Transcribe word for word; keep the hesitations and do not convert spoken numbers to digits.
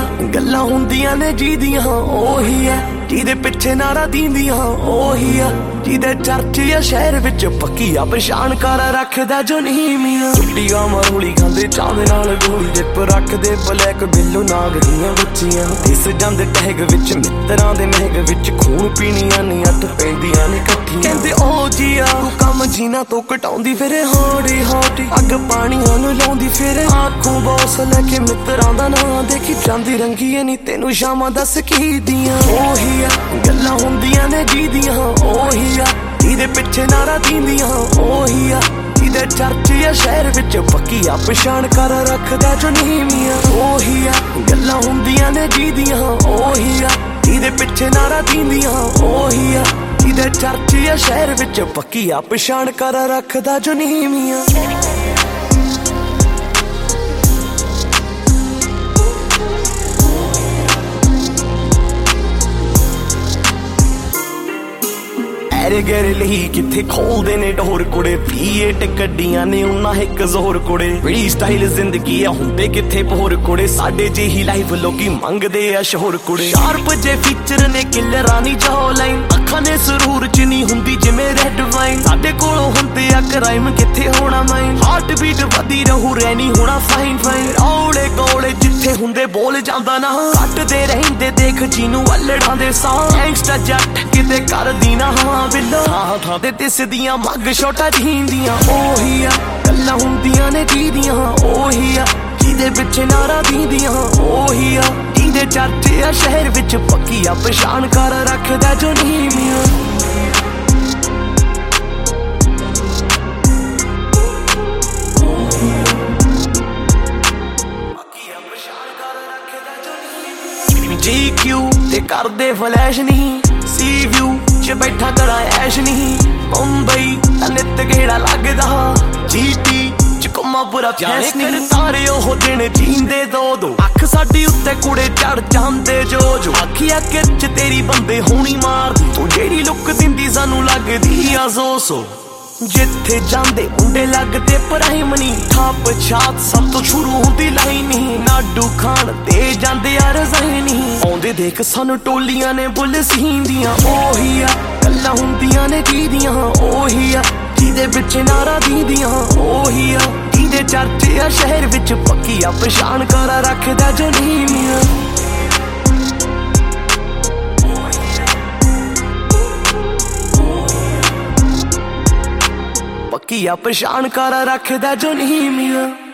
गल्लां हुंदियां ने जीदियां ओही है जिहदे पिछे नारा दींदियां ओही है जिहदे चर्च या शहर विच पक्की आ पछाण कर रखदा जो नहीं मियां टुट्टियां मरूली खांदे चांद नाल गोली जिप रखदे ब्लैक बिल्लो नाग दियां बच्चियां इस जंद टैग विच मित्रां दे महग विच खून पीणियां नी अट पैंदियां ने इकट्ठियां कहंदे ओ जिया कम जीना तो घटाउंदी फिर हौड़ी हौड़ी अग पाणियां नूं लाउंदी फिर आखों बॉस लैके मित्रां दा नां देखी जांदी रंगीए नी तैनूं शामां दस की दियां ओही गल्लां हुंदियां ने जीदियां ओही आ जिहदे पिछे नारा दींदियां ओही आ जिहदे चर्च या शहर विच पक्की आ पछाण कर रखदा जो नहीं मियां ओही आ गल्लां हुंदियां ने जीदियां ओही आ जिहदे पिछे नारा दींदियां ओही आ जिहदे चर्च या शहर विच पक्की आ पछाण कर रखदा जो नहीं मियां गैरे गैरे लही किथे खोलदे ने डोर कुड़े पीएट कड्डियां ने उन्ना एक जोर कुड़े बड़ी स्टाइल जिंदगी आ हुंदे किथे भोर कुड़े साडे जेही लाइफ लोकी मंगदे आ शोर कुड़े शार्प जे फीचर ने किलरां नी जो लाइन अखां ने सुरूर च नी हुंदी जिवें रेड वाइन साडे कोलों हुंदे आ क्राइम किथे होना माइन हार्ट बीट वधी रहू रहनी होना फाइन फाइन औले कोले जिथे हुंदे बोल जांदा ना कटदे रहिंदे देख जीनू अल्लड़ां दे सां गैंगस्टर जट किते करदी ना हां थां थां ते दिसदियां मग छोटा जींदियां ओही आ गल्लां हुंदियां ने जीदियां ओही आ जिहदे पिछे नारा दींदियां ओही आ जिहदे चर्च या शहर विच पक्की आ पछाण कर रखदा जो नहीं मियां जी क्यू ते करदे फ्लैश नहीं सी व्यू च बैठा करा ऐश नहीं मुंबई दा नित गेड़ा लगदा जीटी च कम्मा बुरा फैस नहीं सारे ओह दिन जींदे दो दो अख साडी उत्ते कुड़े चढ़ जांदे जो जो आखिया किच तेरी बंदे होनी मार तू जेड़ी लुक दिंदी सानू लगदी आ सो सो जिथे जांदे मुंडे लगदे प्राइम नी थाप छात सब तो शुरू हुंदी लाइन नहीं नाडू खान ते जांदे आ रज़ाई नहीं आउंदे देख सानू टोलियां ने बुल सींदियां ओही आ गल्लां हुंदियां ने जीदियां ओही आ जिहदे पिछे नारा दींदियां ओही आ जिहदे चर्च या शहर विच पक्की आ पछाण कर रखदा जो नहीं मियां पक्की आ पछाण कर रखदा जो नहीं मियां।